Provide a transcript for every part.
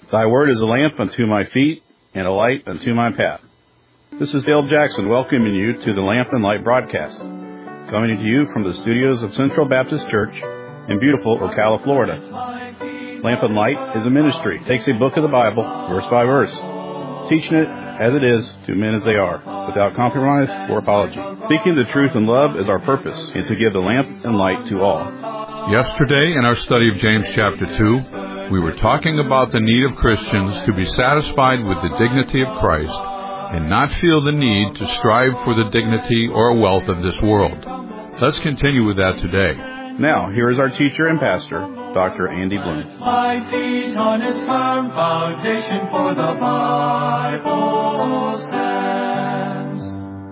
Thy word is a lamp unto my feet and a light unto my path. This is Dale Jackson welcoming you to the Lamp and Light broadcast, coming to you from the studios of Central Baptist Church in beautiful Ocala, Florida. Lamp and Light is a ministry. It takes a book of the Bible, verse by verse, teaching it as it is to men as they are, without compromise or apology. Seeking the truth and love is our purpose, and to give the lamp and light to all. Yesterday, in our study of James chapter 2, we were talking about the need of Christians to be satisfied with the dignity of Christ and not feel the need to strive for the dignity or wealth of this world. Let's continue with that today. Now, here is our teacher and pastor, Dr. Andy Bloom. My feet on his firm foundation, for the Bible stands.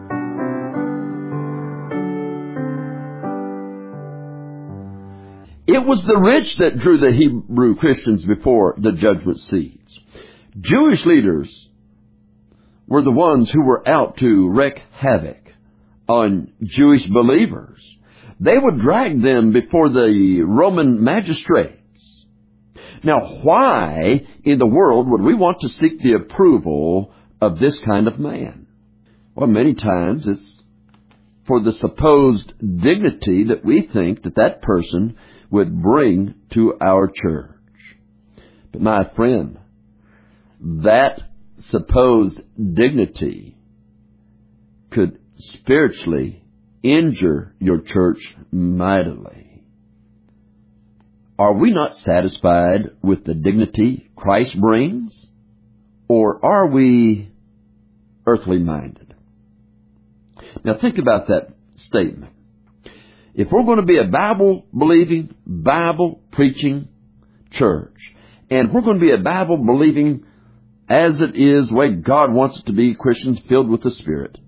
It was the rich that drew the Hebrew Christians before the judgment seats. Jewish leaders were the ones who were out to wreak havoc on Jewish believers. They would drag them before the Roman magistrates. Now, why in the world would we want to seek the approval of this kind of man? Well, many times it's for the supposed dignity that we think that person would bring to our church. But my friend, that supposed dignity could spiritually injure your church mightily. Are we not satisfied with the dignity Christ brings? Or are we earthly minded? Now think about that statement. If we're going to be a Bible-believing, Bible-preaching church, and we're going to be a Bible-believing, as it is, the way God wants it to be, Christians filled with the Spirit,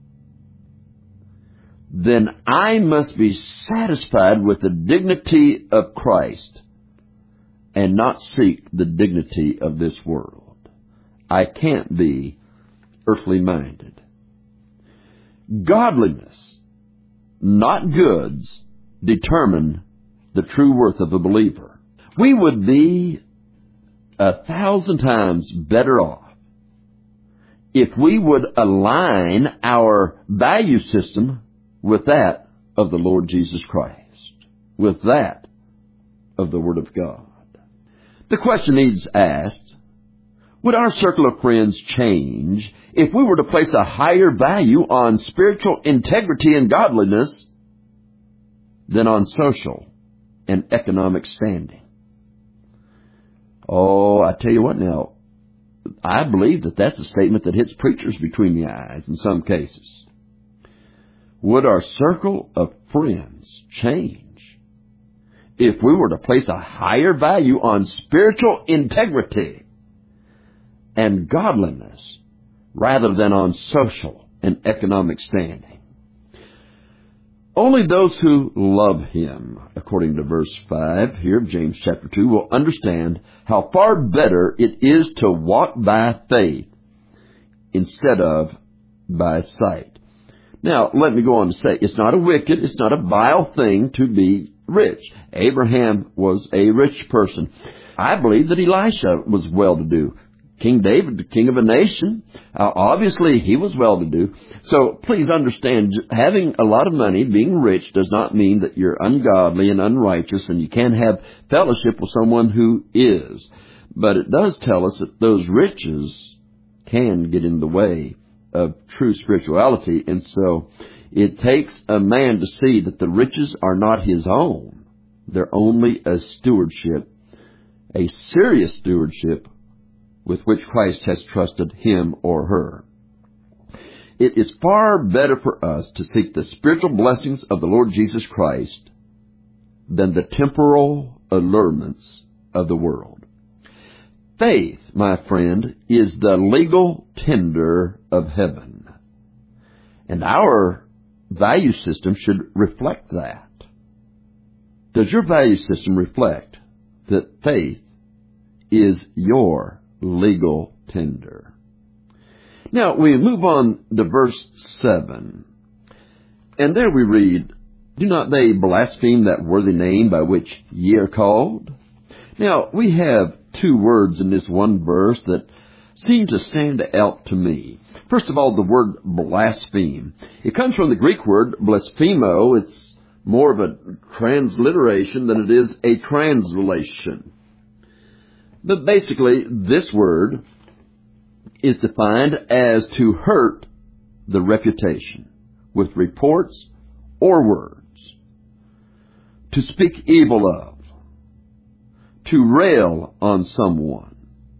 then I must be satisfied with the dignity of Christ and not seek the dignity of this world. I can't be earthly minded. Godliness, not goods, determine the true worth of a believer. We would be 1,000 times better off if we would align our value system with that of the Lord Jesus Christ, with that of the Word of God. The question needs asked, would our circle of friends change if we were to place a higher value on spiritual integrity and godliness than on social and economic standing? Oh, I tell you what now, I believe that's a statement that hits preachers between the eyes in some cases. Would our circle of friends change if we were to place a higher value on spiritual integrity and godliness rather than on social and economic standing? Only those who love Him, according to verse 5 here of James chapter 2, will understand how far better it is to walk by faith instead of by sight. Now, let me go on to say, it's not a wicked, it's not a vile thing to be rich. Abraham was a rich person. I believe that Elisha was well-to-do. King David, the king of a nation, obviously he was well-to-do. So please understand, having a lot of money, being rich, does not mean that you're ungodly and unrighteous and you can't have fellowship with someone who is. But it does tell us that those riches can get in the way of true spirituality. And so it takes a man to see that the riches are not his own. They're only a stewardship, a serious stewardship, with which Christ has trusted him or her. It is far better for us to seek the spiritual blessings of the Lord Jesus Christ than the temporal allurements of the world. Faith, my friend, is the legal tender of heaven. And our value system should reflect that. Does your value system reflect that faith is your legal tender? Now, we move on to verse 7. And there we read, "Do not they blaspheme that worthy name by which ye are called?" Now, we have two words in this one verse that seem to stand out to me. First of all, the word blaspheme. It comes from the Greek word blasphemo. It's more of a transliteration than it is a translation. But basically, this word is defined as to hurt the reputation with reports or words, to speak evil of, to rail on someone.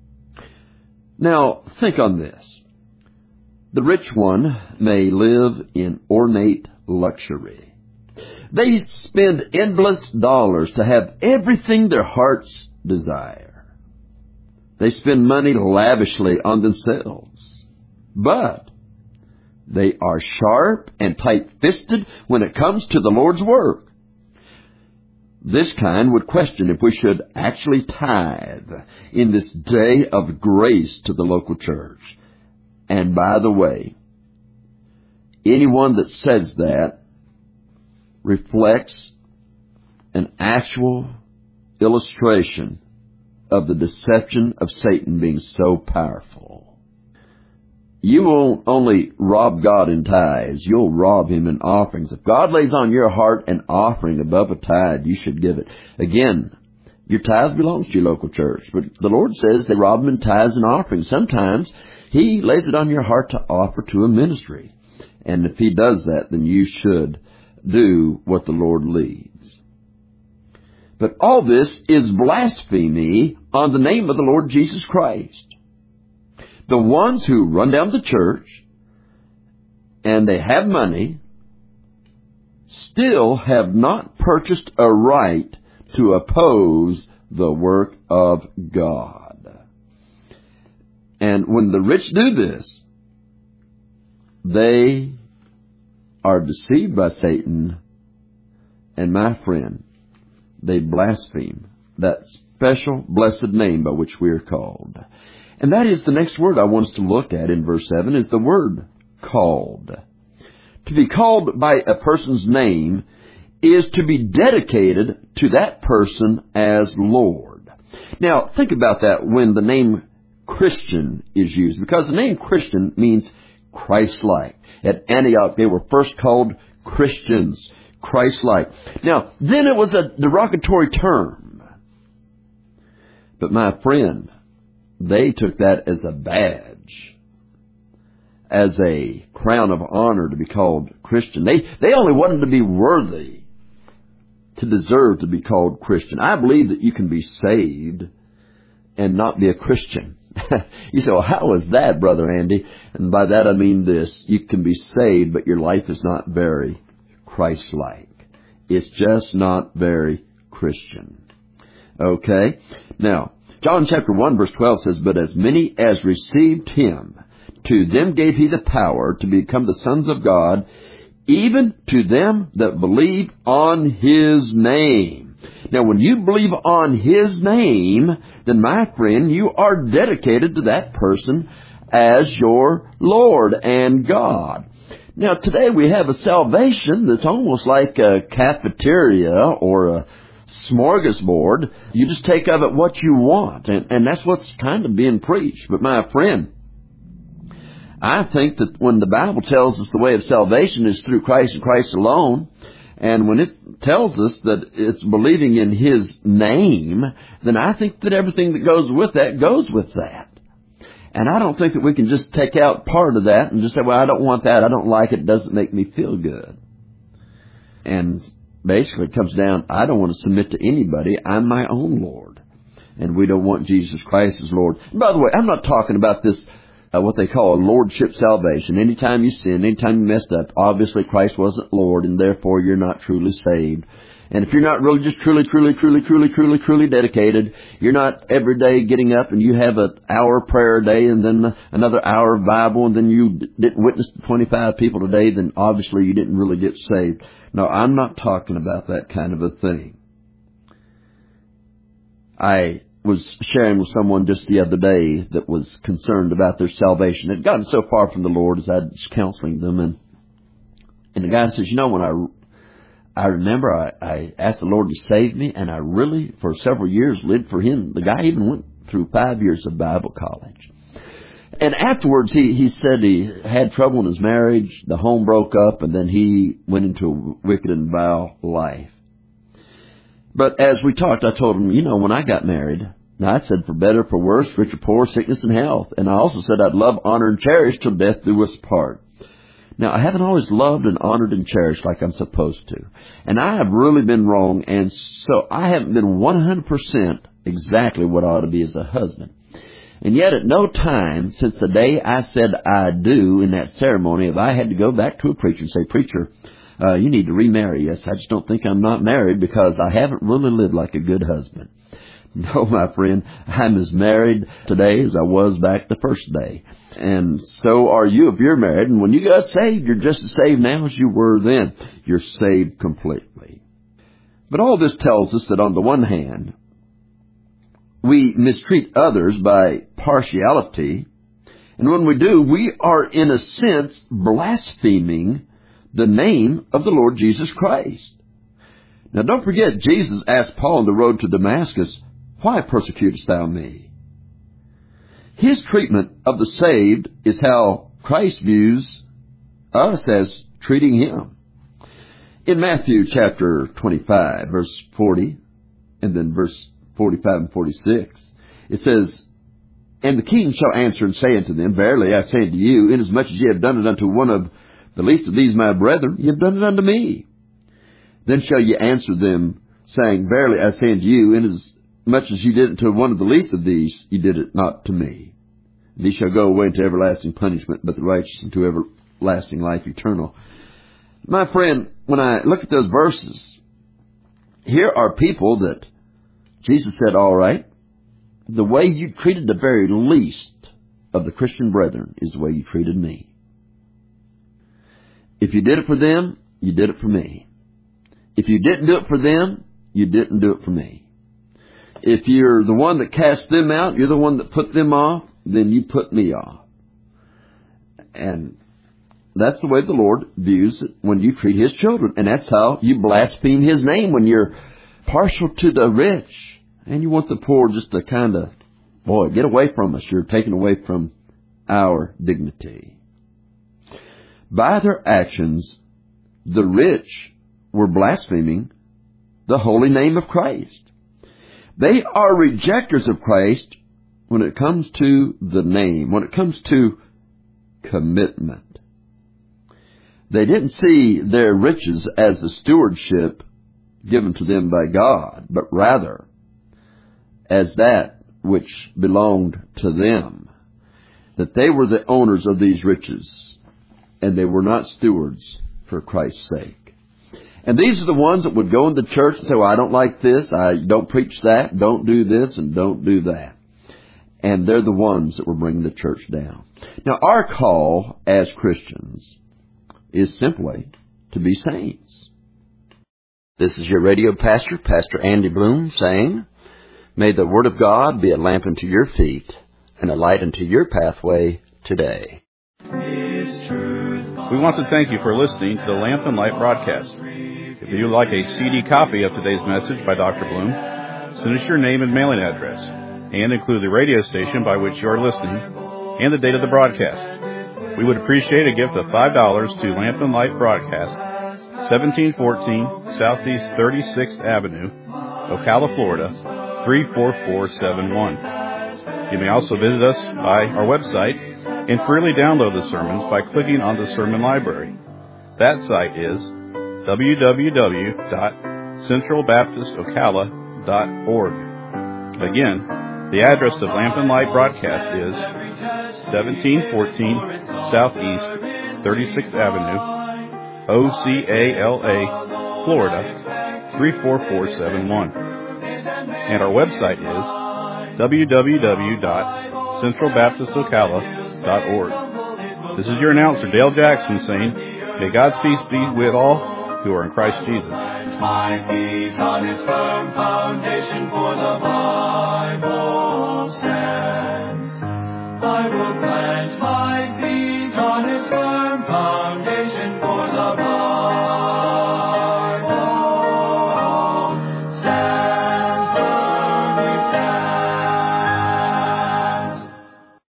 Now, think on this. The rich one may live in ornate luxury. They spend endless dollars to have everything their hearts desire. They spend money lavishly on themselves. But they are sharp and tight-fisted when it comes to the Lord's work. This kind would question if we should actually tithe in this day of grace to the local church. And by the way, anyone that says that reflects an actual illustration of the deception of Satan being so powerful. You won't only rob God in tithes, you'll rob Him in offerings. If God lays on your heart an offering above a tithe, you should give it. Again, your tithe belongs to your local church, but the Lord says they rob Him in tithes and offerings. Sometimes He lays it on your heart to offer to a ministry. And if He does that, then you should do what the Lord leads. But all this is blasphemy on the name of the Lord Jesus Christ. The ones who run down the church and they have money still have not purchased a right to oppose the work of God. And when the rich do this, they are deceived by Satan, and my friend, they blaspheme that special blessed name by which we are called. And that is the next word I want us to look at in verse 7 is the word called. To be called by a person's name is to be dedicated to that person as Lord. Now, think about that when the name Christian is used, because the name Christian means Christ-like. At Antioch, they were first called Christians, Christ-like. Now, then it was a derogatory term. But my friend, they took that as a badge, as a crown of honor to be called Christian. They only wanted to be worthy to deserve to be called Christian. I believe that you can be saved and not be a Christian. You say, well, how is that, Brother Andy? And by that I mean this. You can be saved, but your life is not very Christ-like. It's just not very Christian. Okay? Now, John chapter 1 verse 12 says, But as many as received Him, to them gave He the power to become the sons of God, even to them that believe on His name. Now, when you believe on His name, then, my friend, you are dedicated to that person as your Lord and God. Now, today we have a salvation that's almost like a cafeteria or a smorgasbord. You just take of it what you want, and that's what's kind of being preached. But, my friend, I think that when the Bible tells us the way of salvation is through Christ and Christ alone, and when it tells us that it's believing in His name, then I think that everything that goes with that goes with that. And I don't think that we can just take out part of that and just say, well, I don't want that, I don't like it, it doesn't make me feel good. And basically it comes down, I don't want to submit to anybody, I'm my own Lord. And we don't want Jesus Christ as Lord. And by the way, I'm not talking about this what they call a lordship salvation. Anytime you sin, anytime you messed up, obviously Christ wasn't Lord, and therefore you're not truly saved. And if you're not really just truly dedicated, you're not every day getting up and you have an hour prayer a day and then another hour of Bible, and then you didn't witness to 25 people today, then obviously you didn't really get saved. No, I'm not talking about that kind of a thing. I was sharing with someone just the other day that was concerned about their salvation. It had gotten so far from the Lord as I was counseling them, and the guy says, you know, when I remember I asked the Lord to save me, and I really, for several years, lived for Him. The guy even went through 5 years of Bible college. And afterwards, he said he had trouble in his marriage, the home broke up, and then he went into a wicked and vile life. But as we talked, I told him, when I got married, now I said for better, for worse, rich or poor, sickness and health. And I also said I'd love, honor, and cherish till death do us part. Now, I haven't always loved and honored and cherished like I'm supposed to. And I have really been wrong, and so I haven't been 100% exactly what I ought to be as a husband. And yet at no time since the day I said I do in that ceremony have I had to go back to a preacher and say, "Preacher, you need to remarry." Yes, I just don't think I'm not married because I haven't really lived like a good husband. No, my friend, I'm as married today as I was back the first day. And so are you if you're married. And when you got saved, you're just as saved now as you were then. You're saved completely. But all this tells us that on the one hand, we mistreat others by partiality. And when we do, we are in a sense blaspheming the name of the Lord Jesus Christ. Now don't forget, Jesus asked Paul on the road to Damascus, "Why persecutest thou me?" His treatment of the saved is how Christ views us as treating him. In Matthew chapter 25, verse 40, and then verse 45 and 46, it says, "And the king shall answer and say unto them, Verily I say unto you, inasmuch as ye have done it unto one of the least of these my brethren, ye have done it unto me. Then shall ye answer them, saying, Verily I say unto you, inasmuch as you did it to one of the least of these, ye did it not to me. And ye shall go away into everlasting punishment, but the righteous into everlasting life eternal." My friend, when I look at those verses, here are people that Jesus said, all right, the way you treated the very least of the Christian brethren is the way you treated me. If you did it for them, you did it for me. If you didn't do it for them, you didn't do it for me. If you're the one that cast them out, you're the one that put them off, then you put me off. And that's the way the Lord views it when you treat his children. And that's how you blaspheme his name, when you're partial to the rich and you want the poor just to kind of, get away from us. You're taking away from our dignity. By their actions, the rich were blaspheming the holy name of Christ. They are rejectors of Christ when it comes to the name, when it comes to commitment. They didn't see their riches as a stewardship given to them by God, but rather as that which belonged to them, that they were the owners of these riches, and they were not stewards for Christ's sake. And these are the ones that would go into church and say, "Well, I don't like this, I don't preach that, don't do this, and don't do that." And they're the ones that were bringing the church down. Now, our call as Christians is simply to be saints. This is your radio pastor, Pastor Andy Bloom, saying, may the Word of God be a lamp unto your feet and a light unto your pathway today. We want to thank you for listening to the Lamp and Light broadcast. If you would like a CD copy of today's message by Dr. Bloom, send us your name and mailing address, and include the radio station by which you are listening and the date of the broadcast. We would appreciate a gift of $5 to Lamp and Light Broadcast, 1714 Southeast 36th Avenue, Ocala, Florida, 34471. You may also visit us by our website and freely download the sermons by clicking on the sermon library. That site is www.centralbaptistocala.org. Again, the address of Lamp and Light Broadcast is 1714 Southeast 36th Avenue, Ocala, Florida, 34471. And our website is www.centralbaptistocala.org. This is your announcer, Dale Jackson, saying, may God's peace be with all who are in Christ Jesus. My feet on its firm foundation, for the Bible stands. I will